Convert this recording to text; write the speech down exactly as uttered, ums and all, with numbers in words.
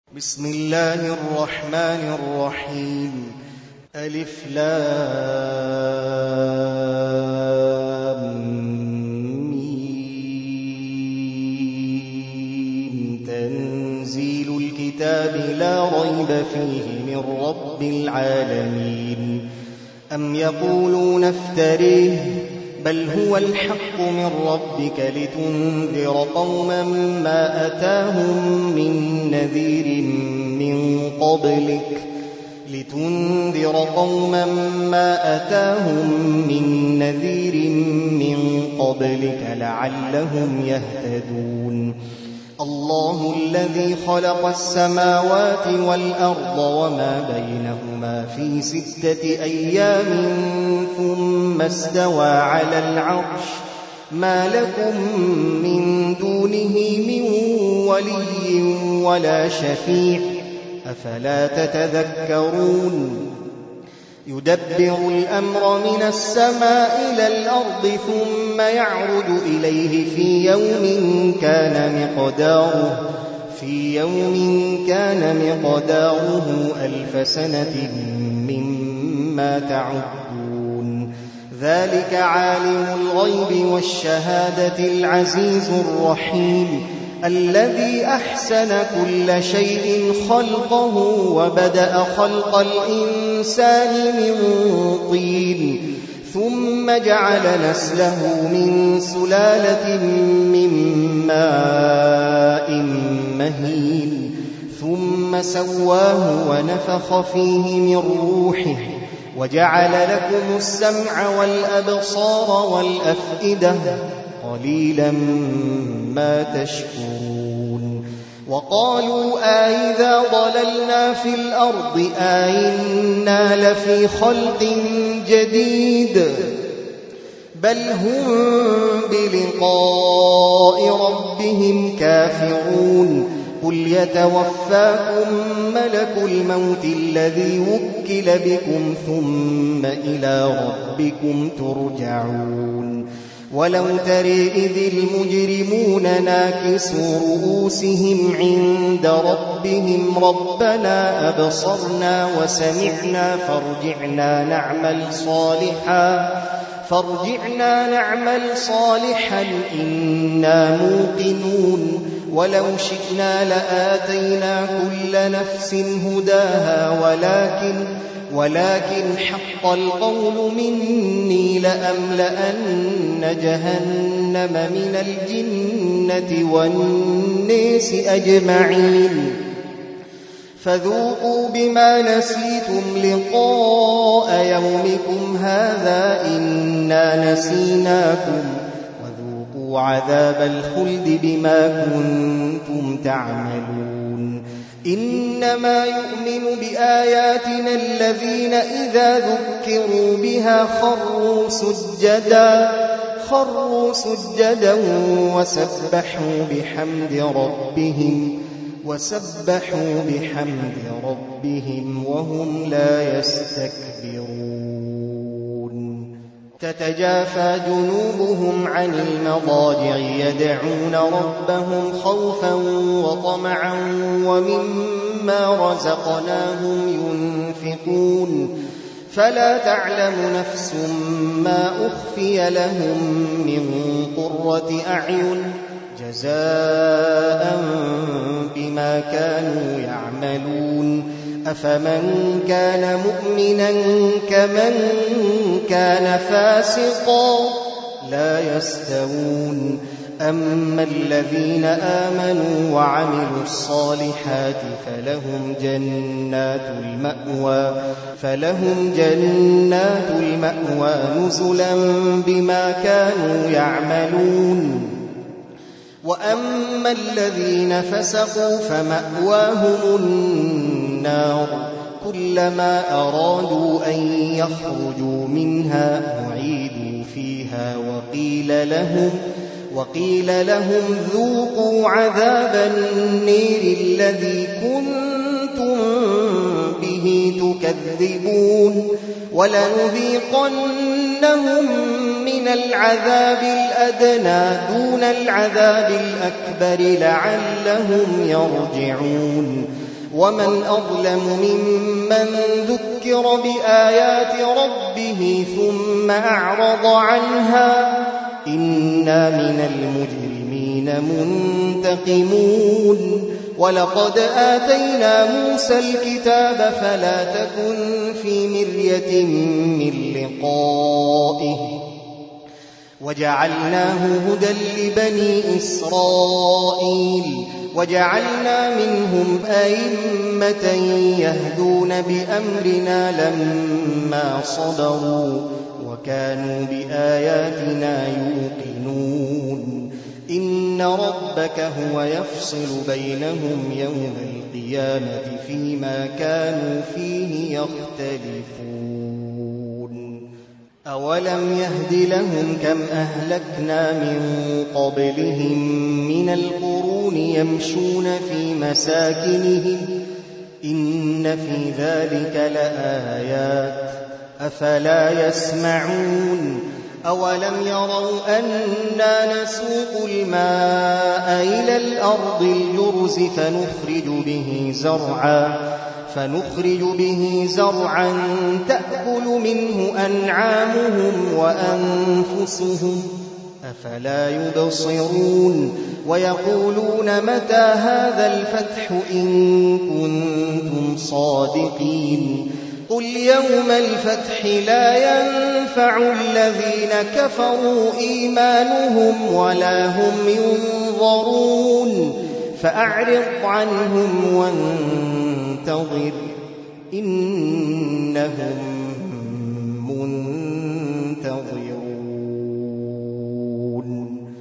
بسم الله الرحمن الرحيم. ألف لام ميم. تنزيل الكتاب لا ريب فيه من رب العالمين. أم يقولون افتريه بل هو الحق من ربك لتنذر قوما ما أتاهم من نذير من قبلك لتنذر قوما ما أتاهم من نذير من قبلك لعلهم يهتدون. الله الذي خلق السماوات والأرض وما بينهما في ستة أيام ثم استوى على العرش ما لكم من دونه من ولي ولا شفيع أفلا تتذكرون. يدبر الأمر من السماء إلى الأرض ثم يعرج إليه في يوم كان مقداره في يوم كان مقداره ألف سنة مما تعدون. ذلك عالم الغيب والشهادة العزيز الرحيم الذي أحسن كل شيء خلقه وبدأ خلق الإنسان من طين ثم جعل نسله من سلالة من ماء مهين ثم سواه ونفخ فيه من روحه وجعل لكم السمع والأبصار والأفئدة قليلا ما تشكرون. وقالوا أإذا ضللنا في الأرض أإنا لفي خلق جديد بل هم بلقاء ربهم كافرون. قل يتوفاكم ملك الموت الذي وكل بكم ثم إلى ربكم ترجعون. ولو ترى إذ المجرمون ناكسوا رؤوسهم عند ربهم ربنا أبصرنا وسمعنا فارجعنا نعمل صالحا فارجعنا نعمل صالحا إنا موقنون. ولو شئنا لآتينا كل نفس هداها ولكن ولكن حق القول مني لأملأن جهنم من الجنة والناس أجمعين. فذوقوا بما نسيتم لقاء يومكم هذا إنا نسيناكم وذوقوا عذاب الخلد بما كنتم تعملون. إنما يؤمن بآياتنا الذين إذا ذكروا بها خروا سجدا خروا سجدا وسبحوا بحمد ربهم وسبحوا بحمد ربهم وهم لا يستكبرون. تتجافى جنوبهم عن المضاجع يدعون ربهم خوفا وطمعا ومما رزقناهم ينفقون. فلا تعلم نفس ما أخفي لهم من قرة أعين جزاء بما كانوا يعملون. أفمن كان مؤمنا كمن كان فاسقا لا يستوون. أما الذين آمنوا وعملوا الصالحات فلهم جنات المأوى فلهم جنات المأوى نزلا بما كانوا يعملون. وأما الذين فسقوا فمأواهم النار كلما أرادوا أن يخرجوا منها أعيدوا فيها وقيل لهم وقيل لهم ذوقوا عذاب النير الذي كنتم به تكذبون. ولنذيقنهم من العذاب الأدنى دون العذاب الأكبر لعلهم يرجعون. ومن أظلم ممن ذكر بآيات ربه ثم أعرض عنها إنا من المجرمين منتقمون ولقد آتينا موسى الكتاب فلا تكن في مرية من لقائه وجعلناه هدى لبني إسرائيل وجعلنا منهم أئمة يهدون بأمرنا لما صبروا وكانوا بآياتنا يوقنون إن ربك هو يفصل بينهم يوم القيامة فيما كانوا فيه يختلفون أولم يهد لهم كم أهلكنا من قبلهم من القرون يمشون في مساكنهم إن في ذلك لآيات أفلا يسمعون أولم يروا أنا نسوق الماء إلى الأرض الجرز فنخرج به زرعا فنخرج به زرعا تأكل منه أنعامهم وأنفسهم أفلا يبصرون ويقولون متى هذا الفتح إن كنتم صادقين قل يوم الفتح لا ينفع الذين كفروا إيمانهم ولا هم ينظرون فأعرض عنهم وانتظر إنهم منتظرون.